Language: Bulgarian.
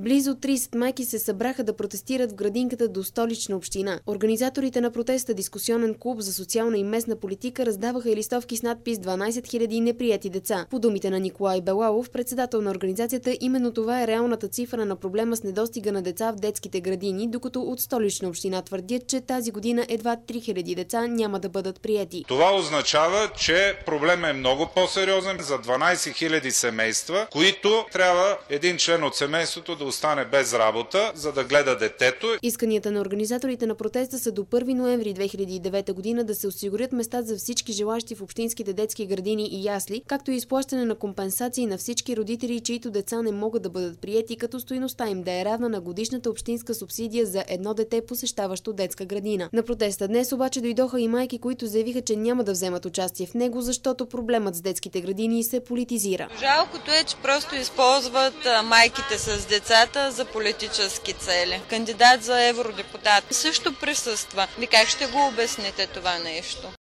Близо 30 майки се събраха да протестират в градинката до Столична община. Организаторите на протеста Дискусионен клуб за социална и местна политика раздаваха и листовки с надпис 12 000 неприяти деца. По думите на Николай Белалов, председател на организацията, именно това е реалната цифра на проблема с недостига на деца в детските градини, докато от Столична община твърдят, че тази година едва 3000 деца няма да бъдат приети. Това означава, че проблемът е много по-сериозен за 12 000 семейства, които трябва един член от семейството да остане без работа, за да гледа детето. Исканията на организаторите на протеста са до 1 ноември 2009 година да се осигурят места за всички желащи в общинските детски градини и ясли, както и изплащане на компенсации на всички родители, чието деца не могат да бъдат приети, като стойността им да е равна на годишната общинска субсидия за едно дете, посещаващо детска градина. На протеста днес обаче дойдоха и майки, които заявиха, че няма да вземат участие в него, защото проблемът с детските градини се политизира. Жалкото е, че просто използват майките с децата за политически цели. Кандидат за евродепутат също присъства. Как ще го обясните това нещо?